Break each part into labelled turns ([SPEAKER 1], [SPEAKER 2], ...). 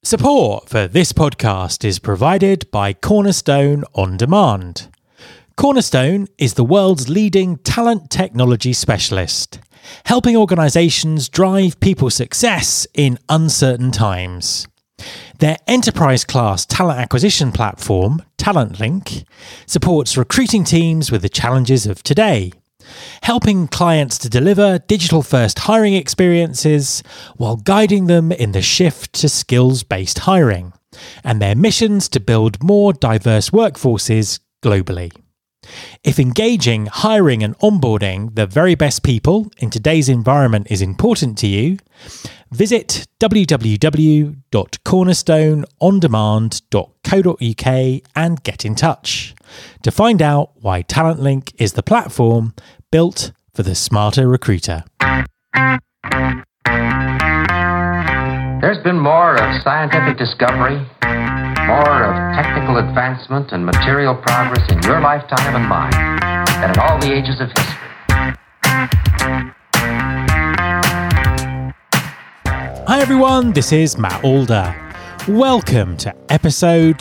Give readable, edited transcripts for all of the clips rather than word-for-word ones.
[SPEAKER 1] Support for this podcast is provided by Cornerstone On Demand. Cornerstone is the world's leading talent technology specialist, helping organisations drive people's success in uncertain times. Their enterprise-class talent acquisition platform, TalentLink, supports recruiting teams with the challenges of today, helping clients to deliver digital-first hiring experiences while guiding them in the shift to skills-based hiring, and their missions to build more diverse workforces globally. If engaging, hiring and onboarding the very best people in today's environment is important to you, visit www.cornerstoneondemand.co.uk and get in touch to find out why TalentLink is the platform built for the smarter recruiter.
[SPEAKER 2] There's been more of scientific discovery, more of technical advancement and material progress in your lifetime and mine than in all the ages of history.
[SPEAKER 1] Hi everyone, this is Matt Alder. Welcome to episode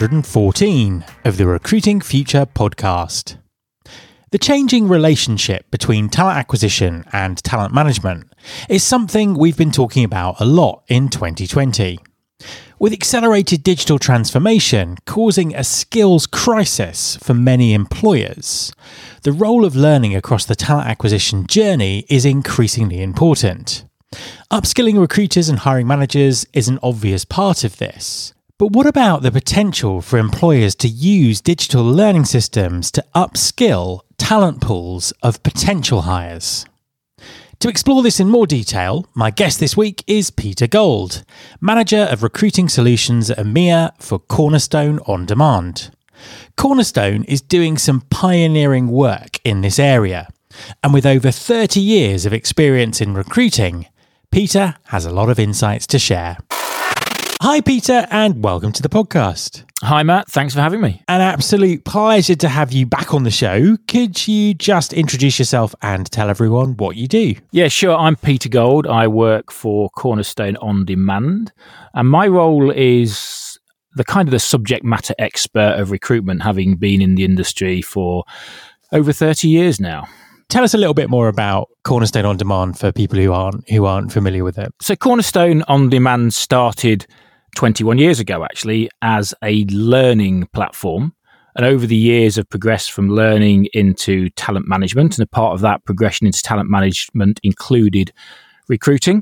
[SPEAKER 1] 314 of the Recruiting Future podcast. The changing relationship between talent acquisition and talent management is something we've been talking about a lot in 2020. With accelerated digital transformation causing a skills crisis for many employers, the role of learning across the talent acquisition journey is increasingly important. Upskilling recruiters and hiring managers is an obvious part of this. But what about the potential for employers to use digital learning systems to upskill talent pools of potential hires? To explore this in more detail, my guest this week is Peter Gold, Manager of Recruiting Solutions at EMEA for Cornerstone On Demand. Cornerstone is doing some pioneering work in this area, and with over 30 years of experience in recruiting, Peter has a lot of insights to share. Hi, Peter, and welcome to the podcast.
[SPEAKER 3] Hi, Matt. Thanks for having me.
[SPEAKER 1] An absolute pleasure to have you back on the show. Could you just introduce yourself and tell everyone what you do?
[SPEAKER 3] Yeah, sure. I'm Peter Gold. I work for Cornerstone On Demand, and my role is the subject matter expert of recruitment, having been in the industry for over 30 years now.
[SPEAKER 1] Tell us a little bit more about Cornerstone On Demand for people who aren't familiar with it.
[SPEAKER 3] So Cornerstone On Demand started 21 years ago, actually, as a learning platform. And over the years have progressed from learning into talent management. And a part of that progression into talent management included recruiting.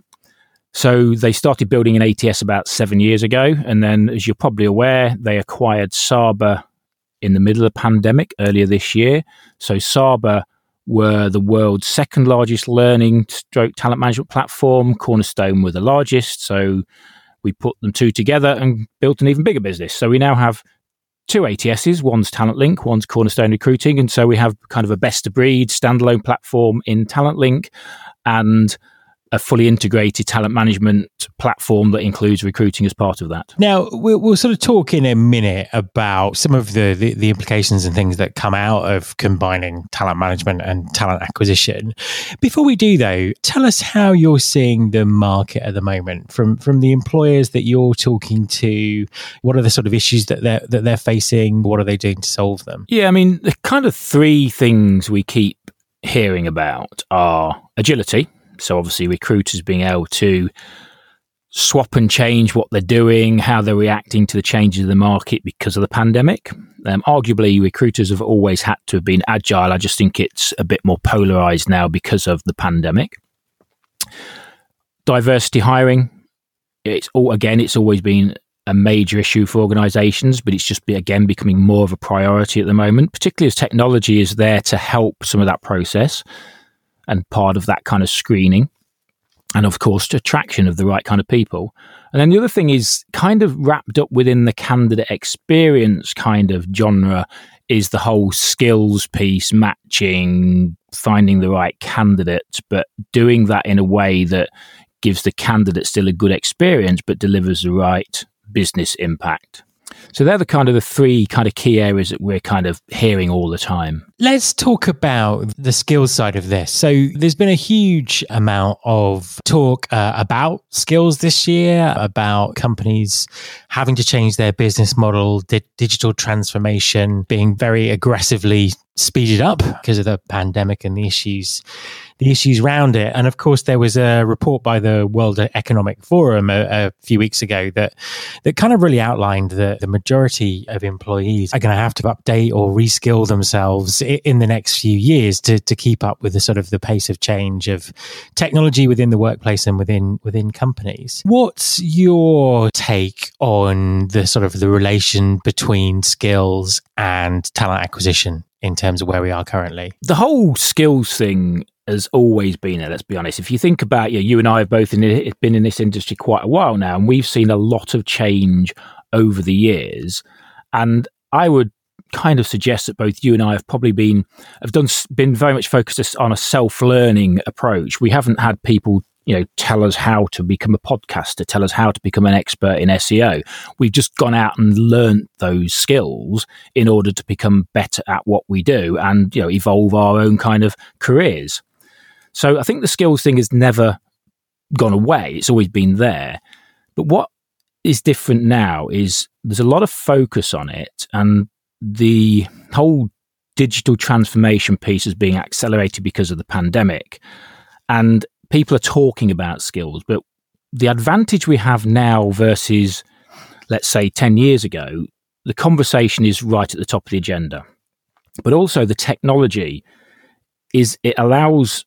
[SPEAKER 3] So they started building an ATS about 7 years ago. And then, as you're probably aware, they acquired Saba in the middle of the pandemic earlier this year. So Saba were the world's second largest learning stroke talent management platform. Cornerstone were the largest. So we put them two together and built an even bigger business. So we now have two ATSs. One's TalentLink, one's Cornerstone Recruiting. And so we have kind of a best-of-breed standalone platform in TalentLink and a fully integrated talent management platform that includes recruiting as part of that.
[SPEAKER 1] Now, we'll sort of talk in a minute about some of the implications and things that come out of combining talent management and talent acquisition. Before we do, though, tell us how you're seeing the market at the moment from the employers that you're talking to. What are the sort of issues that they're facing? What are they doing to solve them?
[SPEAKER 3] Yeah, I mean, the kind of three things we keep hearing about are agility. So obviously recruiters being able to swap and change what they're doing, how they're reacting to the changes in the market because of the pandemic. Arguably, recruiters have always had to have been agile. I just think it's a bit more polarized now because of the pandemic. Diversity hiring, it's always been a major issue for organizations, but it's just becoming more of a priority at the moment, particularly as technology is there to help some of that process and part of that kind of screening, and of course attraction of the right kind of people. And then the other thing is kind of wrapped up within the candidate experience kind of genre is the whole skills piece, matching, finding the right candidate, but doing that in a way that gives the candidate still a good experience but delivers the right business impact. So they're the three kind of key areas that we're kind of hearing all the time.
[SPEAKER 1] Let's talk about the skills side of this. So there's been a huge amount of talk about skills this year, about companies having to change their business model, digital transformation being very aggressively speeded up because of the pandemic and the issues around it. And of course, there was a report by the World Economic Forum a few weeks ago that kind of really outlined that the majority of employees are going to have to update or reskill themselves in the next few years to keep up with the sort of the pace of change of technology within the workplace and within companies. What's your take on the sort of the relation between skills and talent acquisition in terms of where we are currently?
[SPEAKER 3] The whole skills thing has always been there, let's be honest. If you think about, you and I have both been in this industry quite a while now, and we've seen a lot of change over the years. And I would kind of suggest that both you and I have probably been very much focused on a self-learning approach. We haven't had people tell us how to become a podcaster, tell us how to become an expert in SEO. We've just gone out and learnt those skills in order to become better at what we do and, evolve our own kind of careers. So I think the skills thing has never gone away. It's always been there. But what is different now is there's a lot of focus on it, and the whole digital transformation piece is being accelerated because of the pandemic. And people are talking about skills, but the advantage we have now versus, let's say, 10 years ago, the conversation is right at the top of the agenda. But also the technology it allows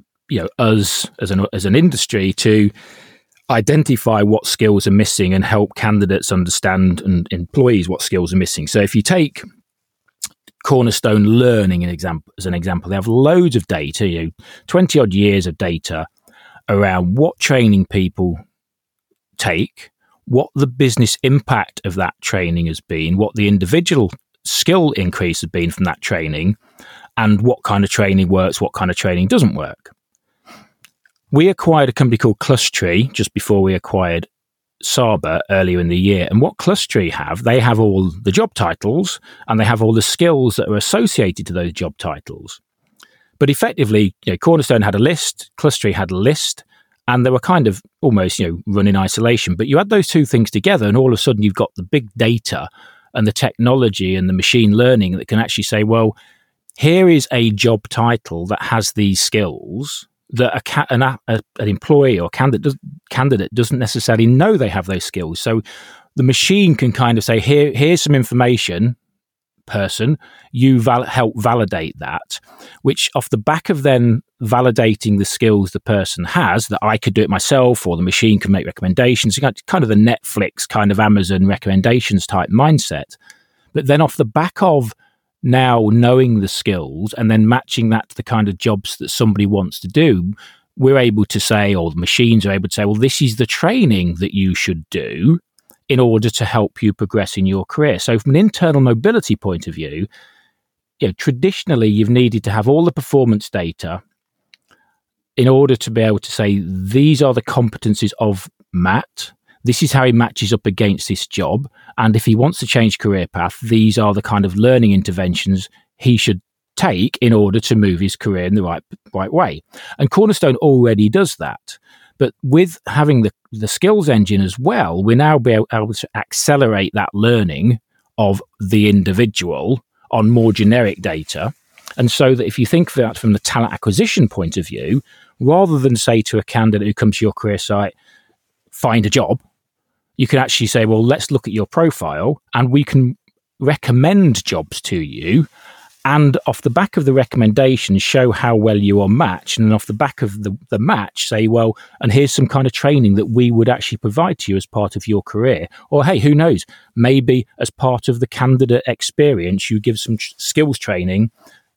[SPEAKER 3] us as an industry to identify what skills are missing and help candidates understand and employees what skills are missing. So if you take Cornerstone Learning as an example, they have loads of data, 20 odd years of data around what training people take, what the business impact of that training has been, what the individual skill increase has been from that training, and what kind of training works, what kind of training doesn't work. We acquired a company called Clustree just before we acquired Saba earlier in the year. And what Clustree they have all the job titles and they have all the skills that are associated to those job titles. But effectively, Cornerstone had a list, Clustree had a list, and they were kind of almost, run in isolation. But you add those two things together and all of a sudden you've got the big data and the technology and the machine learning that can actually say, well, here is a job title that has these skills that an employee or candidate doesn't necessarily know they have those skills. So the machine can kind of say, here's some information, person, you help validate that, which off the back of then validating the skills the person has, that I could do it myself or the machine can make recommendations, kind of the Netflix, kind of Amazon recommendations type mindset. But then off the back of now knowing the skills and then matching that to the kind of jobs that somebody wants to do, we're able to say, or the machines are able to say, well, this is the training that you should do in order to help you progress in your career. So from an internal mobility point of view, traditionally you've needed to have all the performance data in order to be able to say, these are the competencies of Matt. This is how he matches up against this job. And if he wants to change career path, these are the kind of learning interventions he should take in order to move his career in the right way. And Cornerstone already does that. But with having the skills engine as well, we're now able to accelerate that learning of the individual on more generic data. And so that if you think of that from the talent acquisition point of view, rather than say to a candidate who comes to your career site, find a job, you can actually say, well, let's look at your profile and we can recommend jobs to you. And off the back of the recommendations, show how well you are matched. And off the back of the match, say, well, and here's some kind of training that we would actually provide to you as part of your career. Or, hey, who knows? Maybe as part of the candidate experience, you give some skills training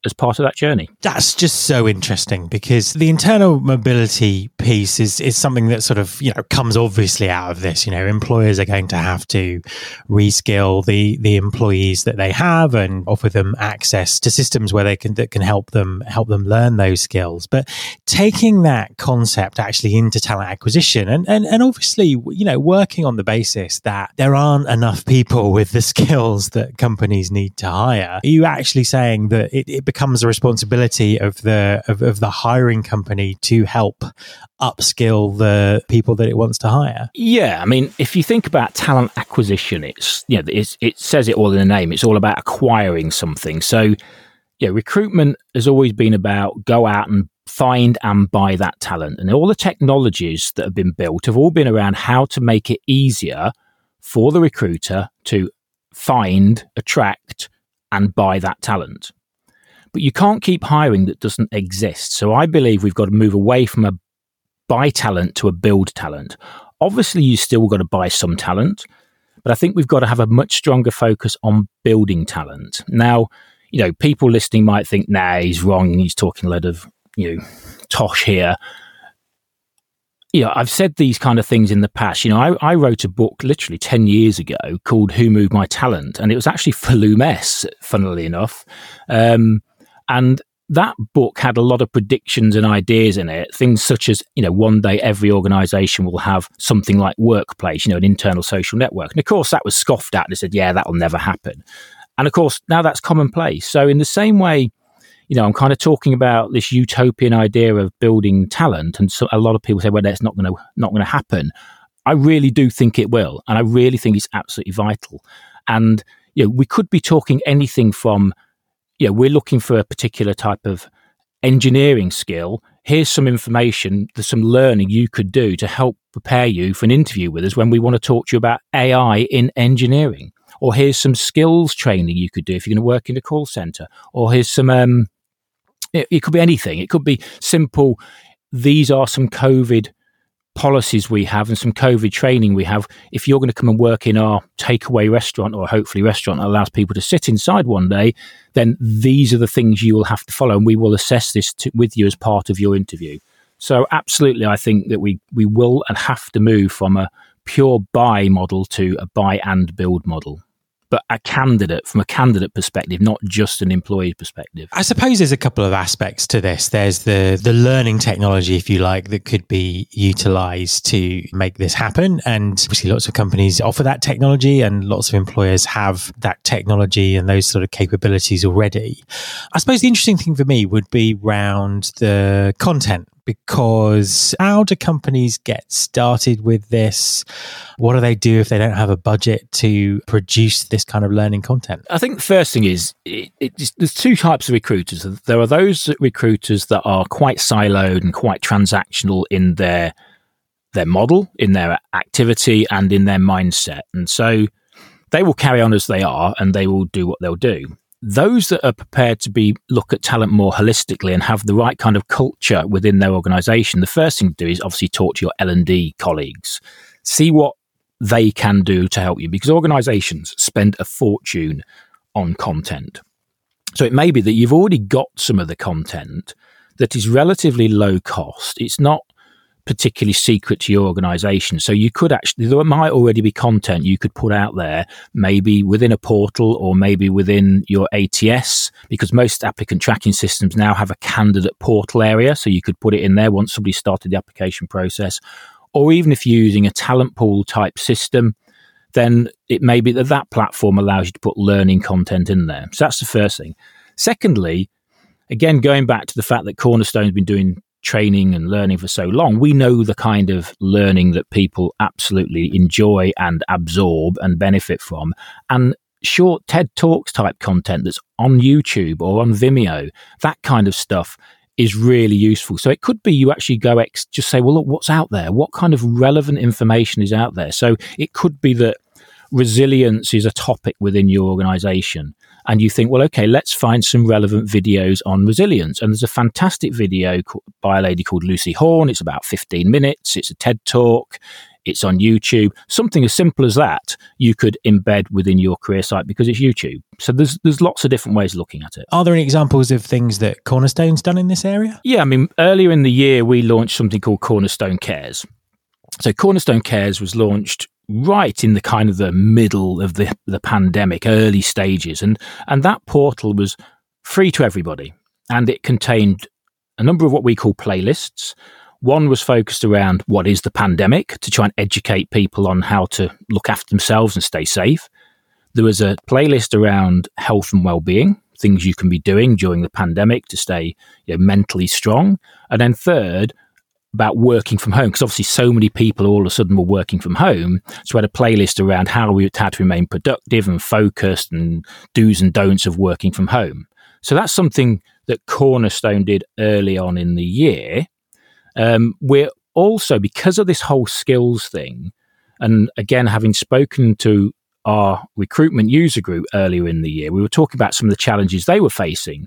[SPEAKER 3] as part of that journey.
[SPEAKER 1] That's just so interesting, because the internal mobility piece is something that sort of, comes obviously out of this. Employers are going to have to reskill the employees that they have and offer them access to systems where that can help them learn those skills. But taking that concept actually into talent acquisition and obviously, working on the basis that there aren't enough people with the skills that companies need to hire, are you actually saying that it becomes a responsibility of the hiring company to help upskill the people that it wants to hire?
[SPEAKER 3] Yeah, I mean, if you think about talent acquisition, it says it all in the name. It's all about acquiring something. So, recruitment has always been about go out and find and buy that talent. And all the technologies that have been built have all been around how to make it easier for the recruiter to find, attract, and buy that talent. But you can't keep hiring that doesn't exist. So I believe we've got to move away from a buy talent to a build talent. Obviously, you still got to buy some talent, but I think we've got to have a much stronger focus on building talent. Now, people listening might think, nah, he's wrong. He's talking a lot of, tosh here. I've said these kind of things in the past. I wrote a book literally 10 years ago called Who Moved My Talent? And it was actually for Loomis, funnily enough. And that book had a lot of predictions and ideas in it. Things such as, one day every organization will have something like Workplace, an internal social network. And of course, that was scoffed at. And they said, yeah, that will never happen. And of course, now that's commonplace. So in the same way, I'm kind of talking about this utopian idea of building talent, and so a lot of people say, "Well, that's not going to happen." I really do think it will, and I really think it's absolutely vital. And we could be talking anything from, we're looking for a particular type of engineering skill. Here's some information, there's some learning you could do to help prepare you for an interview with us when we want to talk to you about AI in engineering. Or here's some skills training you could do if you're going to work in a call center. Or here's some, it could be anything. It could be simple. These are some COVID policies we have and some COVID training we have. If you're going to come and work in our takeaway restaurant, or hopefully restaurant that allows people to sit inside one day, then these are the things you will have to follow, and we will assess this with you as part of your interview. So absolutely, I think that we will and have to move from a pure buy model to a buy and build model. But from a candidate perspective, not just an employee perspective.
[SPEAKER 1] I suppose there's a couple of aspects to this. There's the learning technology, if you like, that could be utilized to make this happen. And obviously lots of companies offer that technology, and lots of employers have that technology and those sort of capabilities already. I suppose the interesting thing for me would be around the content, because how do companies get started with this? What do they do if they don't have a budget to produce this kind of learning content?
[SPEAKER 3] I think the first thing is, there's two types of recruiters. There are those recruiters that are quite siloed and quite transactional in their model, in their activity, and in their mindset. And so they will carry on as they are, and they will do what they'll do. Those that are prepared to look at talent more holistically and have the right kind of culture within their organization, the first thing to do is obviously talk to your L&D colleagues. See what they can do to help you, because organizations spend a fortune on content. So it may be that you've already got some of the content that is relatively low cost. It's not particularly secret to your organization. So you could there might already be content you could put out there, maybe within a portal or maybe within your ATS, because most applicant tracking systems now have a candidate portal area. So you could put it in there once somebody started the application process. Or even if you're using a talent pool type system, then it may be that platform allows you to put learning content in there. So that's the first thing. Secondly, again, going back to the fact that Cornerstone's been doing training and learning for so long, we know the kind of learning that people absolutely enjoy and absorb and benefit from. And short TED Talks type content that's on YouTube or on Vimeo, that kind of stuff is really useful. So it could be you actually go just say, well, look, what's out there? What kind of relevant information is out there? So it could be that resilience is a topic within your organization. And you think, well, okay, let's find some relevant videos on resilience. And there's a fantastic video by a lady called Lucy Horn. It's about 15 minutes. It's a TED Talk. it's on YouTube. Something as simple as that you could embed within your career site because it's YouTube. So there's lots of different ways of looking at it.
[SPEAKER 1] Are there any examples of things that Cornerstone's done in this area?
[SPEAKER 3] Yeah, I mean, earlier in the year, we launched something called Cornerstone Cares. So Cornerstone Cares was launched right in the kind of the middle of the pandemic, early stages. And that portal was free to everybody. And it contained a number of what we call playlists. One was focused around what is the pandemic, to try and educate people on how to look after themselves and stay safe. There was a playlist around health and well-being, things you can be doing during the pandemic to stay mentally strong. And then third, about working from home, because obviously so many people all of a sudden were working from home. So we had a playlist around how to remain productive and focused and do's and don'ts of working from home. So that's something that Cornerstone did early on in the year. We're also, because of this whole skills thing, and again, having spoken to our recruitment user group earlier in the year, we were talking about some of the challenges they were facing.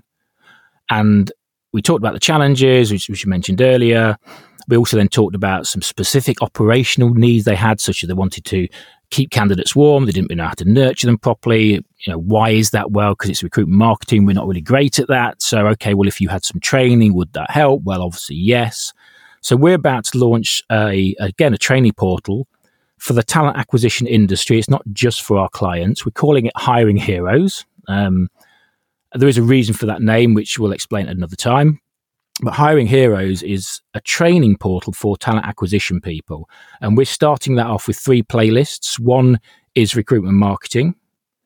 [SPEAKER 3] And we talked about the challenges, which you mentioned earlier. We also then talked about some specific operational needs they had, such as they wanted to keep candidates warm. They didn't really know how to nurture them properly. Why is that? Well, because it's recruitment marketing. We're not really great at that. So, okay, well, if you had some training, would that help? Well, obviously, yes. So we're about to launch, a training portal for the talent acquisition industry. It's not just for our clients. We're calling it Hiring Heroes. There is a reason for that name, which we'll explain at another time. But Hiring Heroes is a training portal for talent acquisition people. And we're starting that off with 3 playlists. 1 is recruitment marketing.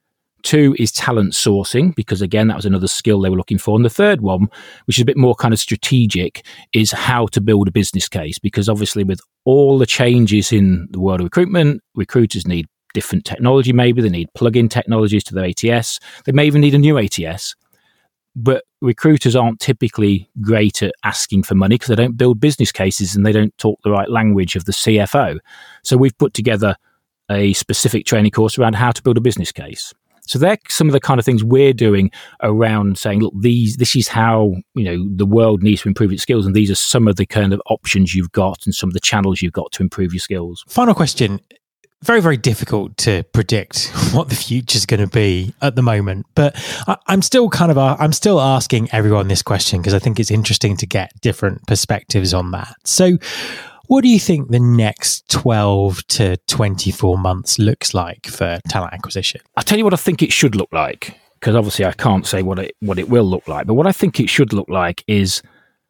[SPEAKER 3] 2 is talent sourcing, because again, that was another skill they were looking for. And the third one, which is a bit more kind of strategic, is how to build a business case. Because obviously with all the changes in the world of recruitment, recruiters need different technology. Maybe they need plug-in technologies to their ATS. They may even need a new ATS. But recruiters aren't typically great at asking for money because they don't build business cases and they don't talk the right language of the CFO. So we've put together a specific training course around how to build a business case. So they're some of the kind of things we're doing around saying, look, this is how the world needs to improve its skills, and these are some of the kind of options you've got and some of the channels you've got to improve your skills.
[SPEAKER 1] Final question. Very, very difficult to predict what the future is going to be at the moment. But I'm still asking everyone this question because I think it's interesting to get different perspectives on that. So what do you think the next 12 to 24 months looks like for talent acquisition?
[SPEAKER 3] I'll tell you what I think it should look like, because obviously I can't say what it will look like. But what I think it should look like is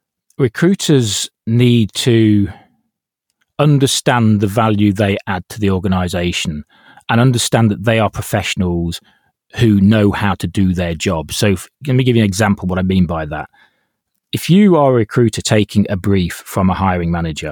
[SPEAKER 3] recruiters need to understand the value they add to the organization and understand that they are professionals who know how to do their job. So let me give you an example of what I mean by that. If you are a recruiter taking a brief from a hiring manager,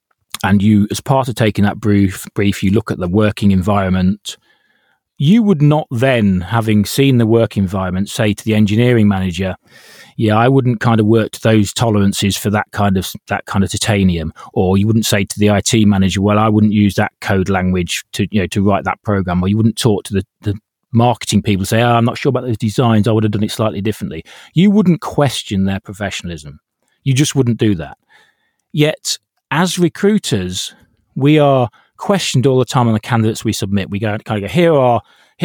[SPEAKER 3] and you, as part of taking that brief, you look at the working environment, you would not then, having seen the work environment, say to the engineering manager, yeah, I wouldn't kind of work to those tolerances for that kind of titanium. Or you wouldn't say to the IT manager, well, I wouldn't use that code language to write that program. Or you wouldn't talk to the marketing people and say, I'm not sure about those designs. I would have done it slightly differently. You wouldn't question their professionalism. You just wouldn't do that. Yet, as recruiters, we are questioned all the time on the candidates we submit. We go, here are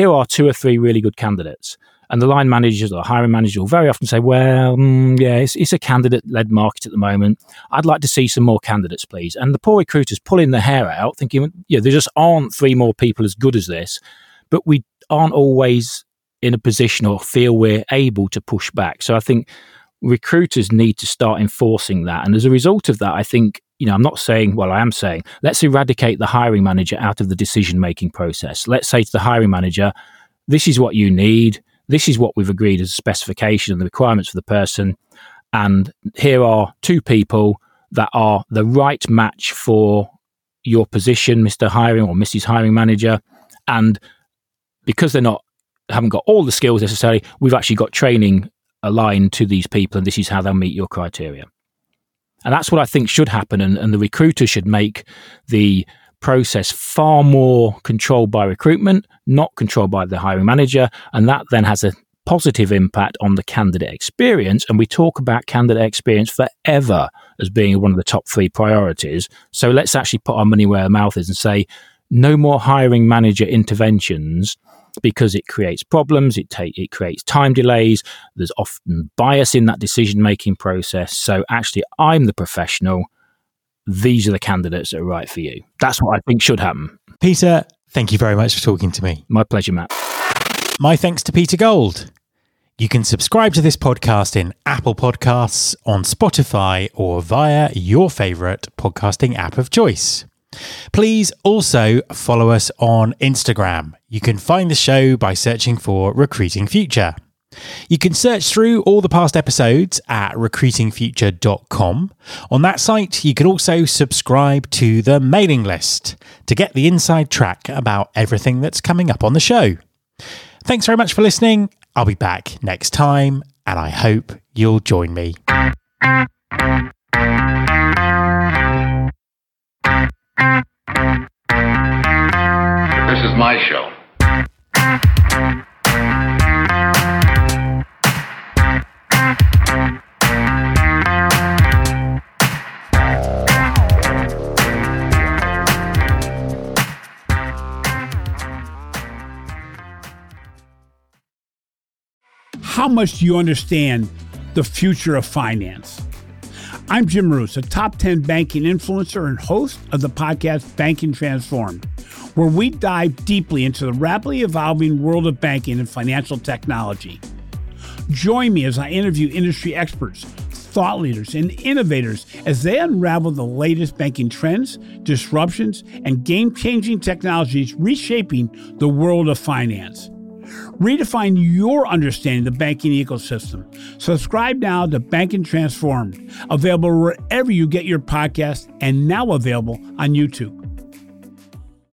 [SPEAKER 3] 2 or 3 really good candidates. And the line managers or hiring managers will very often say, well, it's a candidate-led market at the moment. I'd like to see some more candidates, please. And the poor recruiters pulling their hair out, thinking, there just aren't 3 more people as good as this. But we aren't always in a position or feel we're able to push back. So I think recruiters need to start enforcing that. And as a result of that, I think, I'm not saying, well, I am saying, let's eradicate the hiring manager out of the decision-making process. Let's say to the hiring manager, this is what you need. This is what we've agreed as a specification and the requirements for the person. And here are 2 people that are the right match for your position, Mr. Hiring or Mrs. Hiring Manager. And because they haven't got all the skills necessarily, we've actually got training aligned to these people, and this is how they'll meet your criteria. And that's what I think should happen. And the recruiter should make the process far more controlled by recruitment, not controlled by the hiring manager. And that then has a positive impact on the candidate experience. And we talk about candidate experience forever as being one of the top 3 priorities. So let's actually put our money where our mouth is and say, no more hiring manager interventions, because it creates problems, it creates time delays, there's often bias in that decision-making process. So actually, I'm the professional. These are the candidates that are right for you. That's what I think should happen.
[SPEAKER 1] Peter, thank you very much for talking to me.
[SPEAKER 3] My pleasure, Matt.
[SPEAKER 1] My thanks to Peter Gold. You can subscribe to this podcast in Apple Podcasts, on Spotify, or via your favourite podcasting app of choice. Please also follow us on Instagram. You can find the show by searching for Recruiting Future. You can search through all the past episodes at recruitingfuture.com. On that site, you can also subscribe to the mailing list to get the inside track about everything that's coming up on the show. Thanks very much for listening. I'll be back next time, and I hope you'll join me.
[SPEAKER 2] This is my show.
[SPEAKER 4] How much do you understand the future of finance? I'm Jim Marous, a top 10 banking influencer and host of the podcast Banking Transformed, where we dive deeply into the rapidly evolving world of banking and financial technology. Join me as I interview industry experts, thought leaders, and innovators as they unravel the latest banking trends, disruptions, and game-changing technologies reshaping the world of finance. Redefine your understanding of the banking ecosystem. Subscribe now to Banking Transformed, available wherever you get your podcast and now available on YouTube.